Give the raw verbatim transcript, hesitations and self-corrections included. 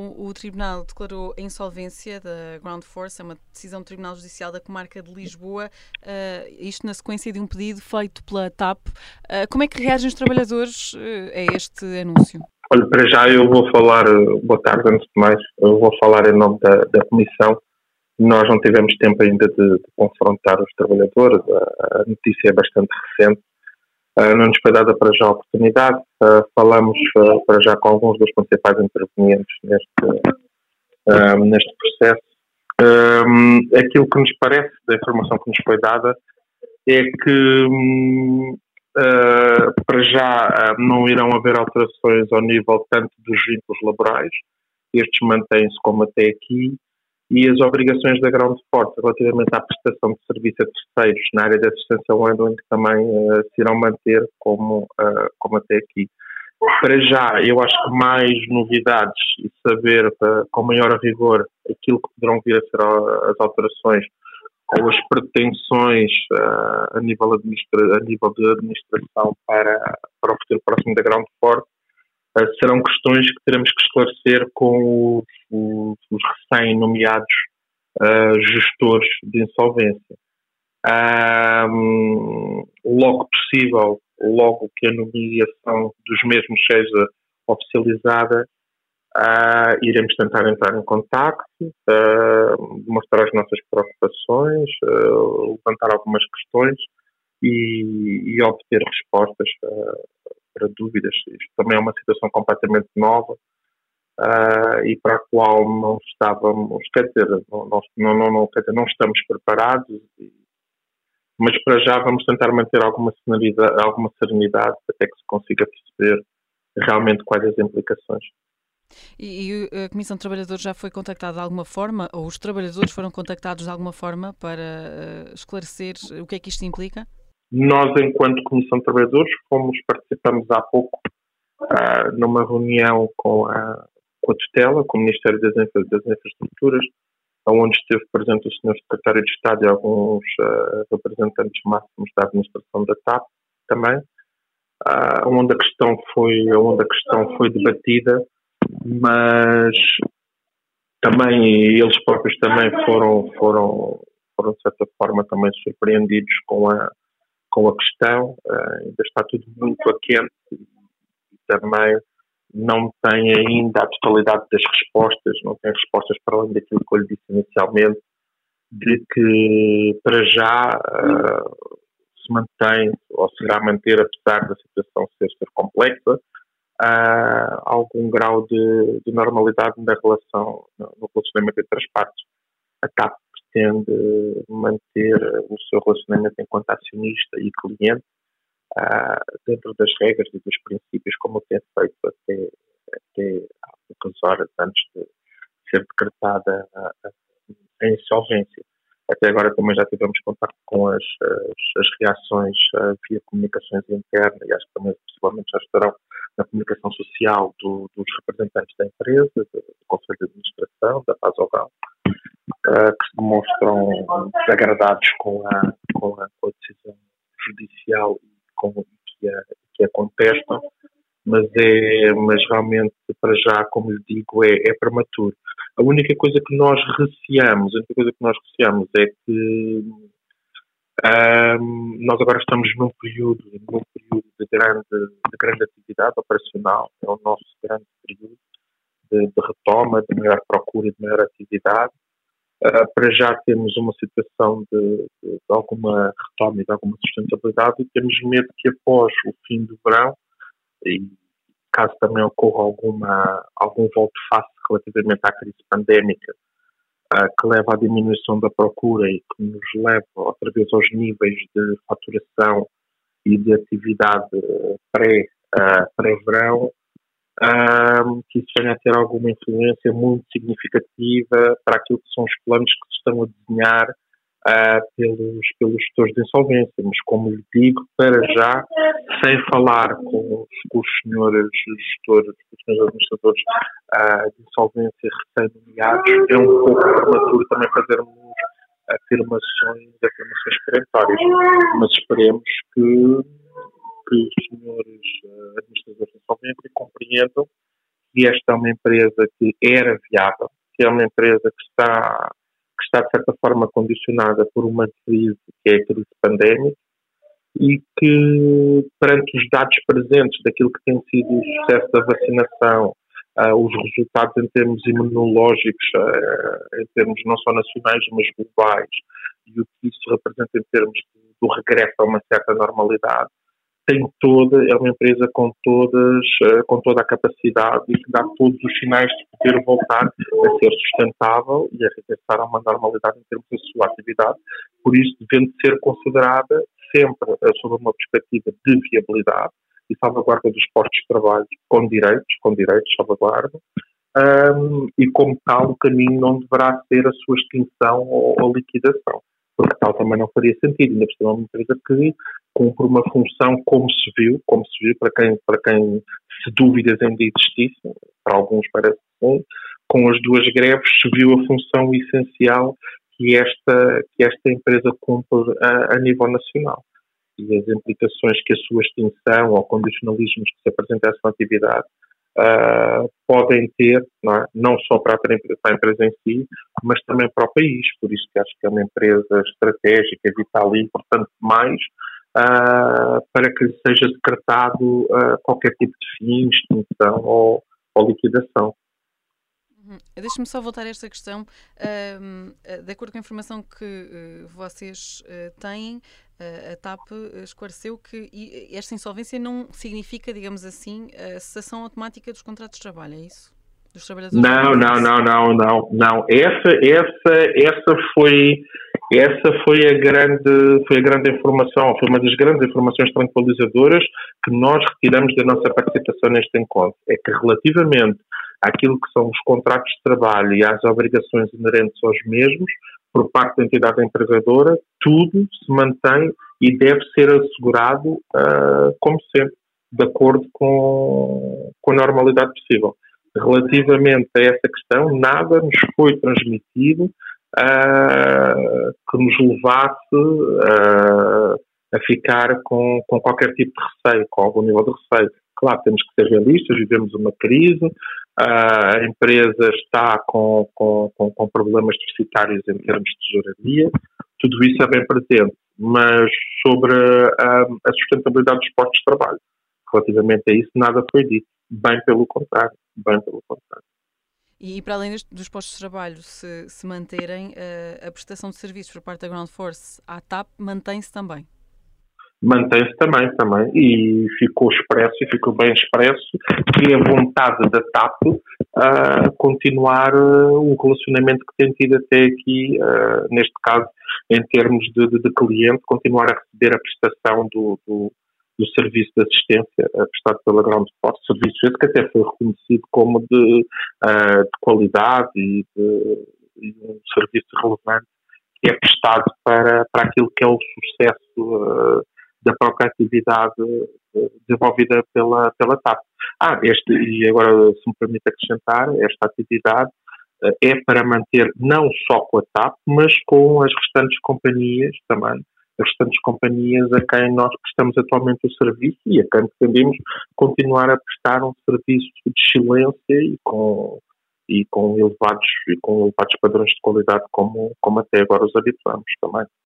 Então, o Tribunal declarou a insolvência da Ground Force, é uma decisão do Tribunal Judicial da Comarca de Lisboa, uh, isto na sequência de um pedido feito pela T A P. Uh, como é que reagem os trabalhadores uh, a este anúncio? Olha, para já eu vou falar, boa tarde antes de mais, eu vou falar em nome da, da Comissão. Nós não tivemos tempo ainda de, de confrontar os trabalhadores, a, a notícia é bastante recente, uh, não nos foi dada para já a oportunidade, uh, falamos uh, para já com alguns dos principais intervenientes neste, uh, neste processo. Um, aquilo que nos parece, da informação que nos foi dada, é que um, uh, para já uh, não irão haver alterações ao nível tanto dos vínculos laborais, estes mantêm-se como até aqui, e as obrigações da Ground Force relativamente à prestação de serviço a terceiros na área da assistência ao handling também uh, se irão manter como, uh, como até aqui. Para já, eu acho que mais novidades e saber uh, com maior rigor aquilo que poderão vir a ser as alterações ou as pretensões uh, a, nível administra- a nível de administração para, para o futuro próximo da Ground Force, uh, serão questões que teremos que esclarecer com os, os, os recém-nomeados uh, gestores de insolvência. Um, logo possível, logo que a nomeação dos mesmos seja oficializada, uh, iremos tentar entrar em contacto, uh, mostrar as nossas preocupações, uh, levantar algumas questões e, e obter respostas uh, para dúvidas. Isto também é uma situação completamente nova uh, e para a qual não estávamos, quer dizer, não, não, não, não, quer dizer, não estamos preparados. E, mas para já vamos tentar manter alguma serenidade, alguma serenidade até que se consiga perceber realmente quais as implicações. E, e a Comissão de Trabalhadores já foi contactada de alguma forma, ou os trabalhadores foram contactados de alguma forma para uh, esclarecer o que é que isto implica? Nós, enquanto Comissão de Trabalhadores, fomos, participamos há pouco uh, numa reunião com a, com a tutela, com o Ministério das, Infra, das Infraestruturas, onde esteve presente o senhor Secretário de Estado e alguns uh, representantes máximos da administração da T A P também, uh, onde, a questão foi, onde a questão foi debatida, mas também eles próprios também foram, foram, foram de certa forma também surpreendidos com a, com a questão. Uh, ainda está tudo muito a quente e também não tem ainda a totalidade das respostas, não tem respostas para além daquilo que eu lhe disse inicialmente, de que para já uh, se mantém, ou se irá manter, apesar da situação ser, ser complexa, uh, algum grau de, de normalidade na relação, no relacionamento entre as partes. A T A P pretende manter o seu relacionamento enquanto acionista e cliente, Uh, dentro das regras e dos princípios, como tem feito até, até há poucas horas antes de ser decretada a, a, a insolvência. Até agora também já tivemos contato com as, as, as reações uh, via comunicações internas e acho que também possivelmente já estarão na comunicação social do, dos representantes da empresa, do, do Conselho de Administração, da Pazogal, uh, que se demonstram desagradados com a, com a, com a decisão judicial como que a, que a contestam, mas, é, mas realmente, para já, como lhe digo, é, é prematuro. A única coisa que nós receamos, a única coisa que nós receamos é que um, nós agora estamos num período, num período de, grande, de grande atividade operacional, é o nosso grande período de, de retoma, de maior procura e de maior atividade. Uh, para já temos uma situação de, de, de alguma retoma e de alguma sustentabilidade e temos medo que após o fim do verão, e caso também ocorra alguma, algum volte-face relativamente à crise pandémica, uh, que leva à diminuição da procura e que nos leva outra vez aos níveis de faturação e de atividade pré, uh, pré-verão, Um, que isso venha a ter alguma influência muito significativa para aquilo que são os planos que se estão a desenhar uh, pelos, pelos gestores de insolvência. Mas, como lhe digo, para já, sem falar com os, com os senhores gestores, os senhores administradores uh, de insolvência recém-nomeados, é um pouco prematuro também fazermos afirmações, afirmações perentórias. Mas esperemos que que os senhores uh, administradores de insolvência compreendam que esta é uma empresa que era viável, que é uma empresa que está, que está de certa forma condicionada por uma crise que é a crise pandémica e que, perante os dados presentes daquilo que tem sido o sucesso da vacinação, uh, os resultados em termos imunológicos, uh, em termos não só nacionais, mas globais, e o que isso representa em termos do regresso a uma certa normalidade, tem toda, é uma empresa com todas, com toda a capacidade e que dá todos os sinais de poder voltar a ser sustentável e a regressar a uma normalidade em termos da sua atividade, por isso devendo ser considerada sempre sob uma perspectiva de viabilidade e salvaguarda dos postos de trabalho com direitos, com direitos de salvaguarda, um, e como tal o caminho não deverá ser a sua extinção ou, ou liquidação, porque tal também não faria sentido, ainda por cima é uma empresa que cumpre uma função como se viu, como se viu para quem, para quem se dúvidas ainda existissem, para alguns parece que sim, com as duas greves se viu a função essencial que esta, que esta empresa cumpre a, a nível nacional. E as implicações que a sua extinção ou condicionalismos que se apresentam à atividade uh, podem ter, não é? Não só para a, para a empresa em si, mas também para o país. Por isso que acho que é uma empresa estratégica, vital e importante demais uh, para que seja decretado uh, qualquer tipo de fim, extinção ou, ou liquidação. Deixe-me só voltar a esta questão. Uh, de acordo com a informação que uh, vocês uh, têm, uh, a TAP esclareceu que esta insolvência não significa, digamos assim, a cessação automática dos contratos de trabalho, é isso? Dos trabalhadores? Não, não, não, não, não, não. Essa, essa, essa foi, essa foi a grande, foi a grande informação, foi uma das grandes informações tranquilizadoras que nós retiramos da nossa participação neste encontro. É que relativamente àquilo que são os contratos de trabalho e às obrigações inerentes aos mesmos, por parte da entidade empregadora, tudo se mantém e deve ser assegurado, uh, como sempre, de acordo com, com a normalidade possível. Relativamente a essa questão, nada nos foi transmitido uh, que nos levasse uh, a ficar com, com qualquer tipo de receio, com algum nível de receio. Claro, temos que ser realistas, vivemos uma crise, uh, a empresa está com, com, com, com problemas deficitários em termos de tesouraria, tudo isso é bem presente, mas sobre uh, a sustentabilidade dos postos de trabalho, relativamente a isso, nada foi dito, bem pelo contrário, bem pelo contrário. E para além dos postos de trabalho se, se manterem, uh, a prestação de serviços por parte da Ground Force à TAP mantém-se também? Mantém-se também, também, e ficou expresso, e ficou bem expresso, que a vontade da TAP uh, continuar uh, o relacionamento que tem tido até aqui, uh, neste caso, em termos de, de, de cliente, continuar a receber a prestação do, do, do serviço de assistência uh, prestado pela Ground Force, serviço esse que até foi reconhecido como de, uh, de qualidade e de, de um serviço relevante que é prestado para, para aquilo que é o sucesso uh, da própria atividade desenvolvida pela, pela TAP. Ah, este, e agora, se me permite acrescentar, esta atividade é para manter não só com a TAP, mas com as restantes companhias também, as restantes companhias a quem nós prestamos atualmente o serviço e a quem pretendemos continuar a prestar um serviço de excelência e com, e com, elevados, e com elevados padrões de qualidade como, como até agora os habituamos também.